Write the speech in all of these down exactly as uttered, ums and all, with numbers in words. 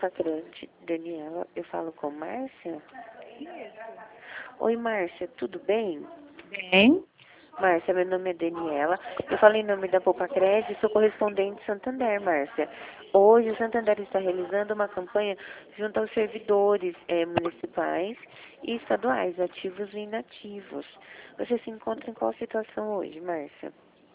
Pacrante, Daniela, eu falo com Márcia? Oi, Márcia, tudo bem? Bem, Márcia, meu nome é Daniela. Eu falo em nome da Poupa-Crédito, sou correspondente Santander, Márcia. Hoje o Santander está realizando uma campanha junto aos servidores eh, municipais e estaduais, ativos e inativos. Você se encontra em qual situação hoje, Márcia?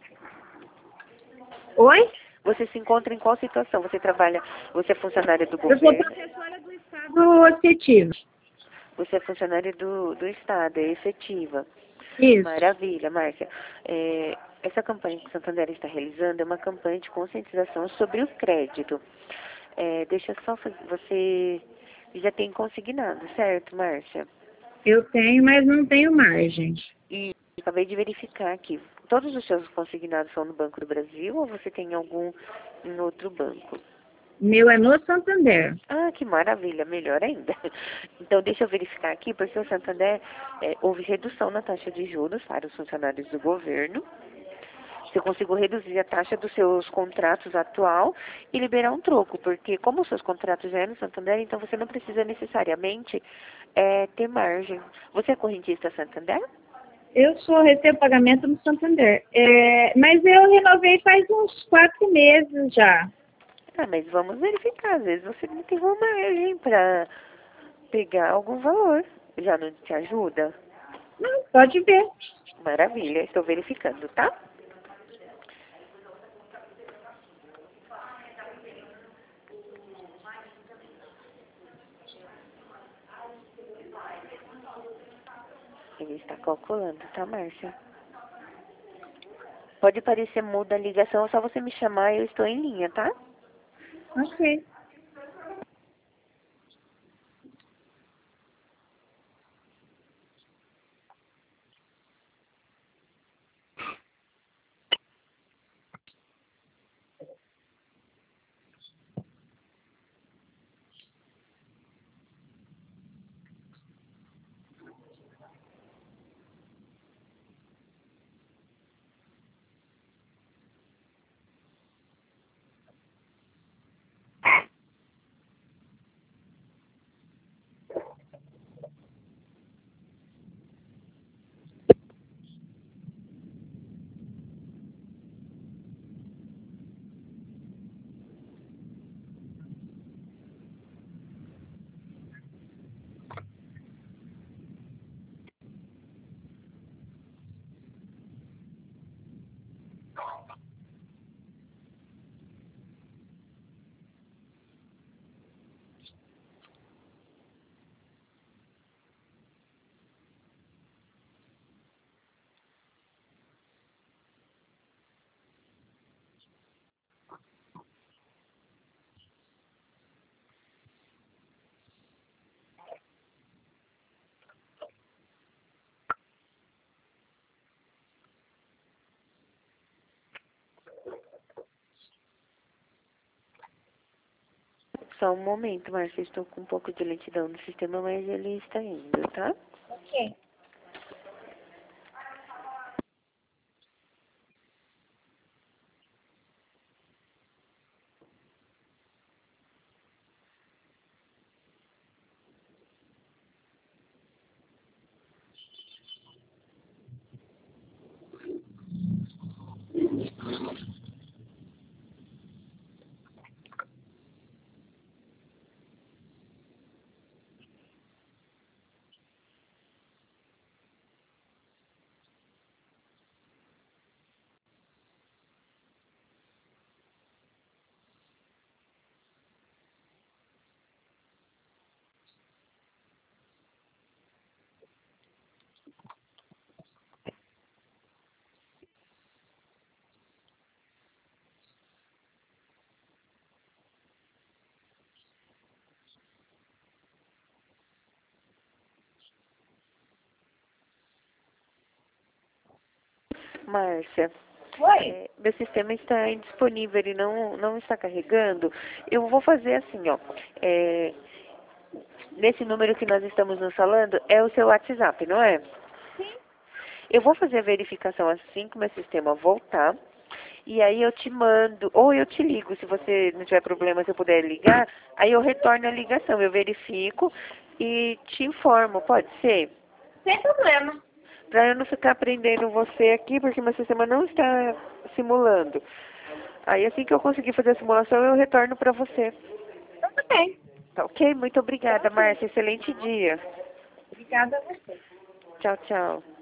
oi? Você se encontra em qual situação? Você trabalha, você é funcionária do Eu sou governo? professora do Estado efetivo. Você é funcionária do, do Estado, é efetiva. Isso. Maravilha, Márcia. É, essa campanha que o Santander está realizando é uma campanha de conscientização sobre o crédito. É, deixa eu só fazer, você já tem consignado, certo, Márcia? Eu tenho, mas não tenho margem. E acabei de verificar aqui. Todos os seus consignados são no Banco do Brasil ou você tem algum em outro banco? Meu é no Santander. Ah, que maravilha, melhor ainda. Então, deixa eu verificar aqui, porque o Santander é, houve redução na taxa de juros para os funcionários do governo. Você conseguiu reduzir a taxa dos seus contratos atual e liberar um troco, porque como os seus contratos já é no Santander, então você não precisa necessariamente é, ter margem. Você é correntista Santander? Eu sou, recebo pagamento no Santander. É, mas eu renovei faz uns quatro meses já. Ah, mas vamos verificar. Às vezes você não tem uma margem para pegar algum valor. Já não te ajuda? Não, pode ver. Maravilha, estou verificando, tá? Ele está calculando, tá, Márcia? Pode parecer muda a ligação, é só você me chamar e eu estou em linha, tá? Ok. Só um momento, Márcia, estou com um pouco de lentidão no sistema, mas ele está indo, tá? Ok. Márcia, Oi. é, meu sistema está indisponível, ele não, não está carregando. Eu vou fazer assim, ó. É, nesse número que nós estamos nos falando, é o seu WhatsApp, não é? Sim. Eu vou fazer a verificação assim que o meu sistema voltar. E aí eu te mando, ou eu te ligo, se você não tiver problema, se eu puder ligar, aí eu retorno a ligação, eu verifico e te informo, pode ser? Sem problema. Para eu não ficar prendendo você aqui, porque meu sistema não está simulando. Aí assim que eu conseguir fazer a simulação, eu retorno para você. Tudo bem. Tá ok? Muito obrigada, Márcia. Excelente dia. Obrigada a você. Tchau, tchau.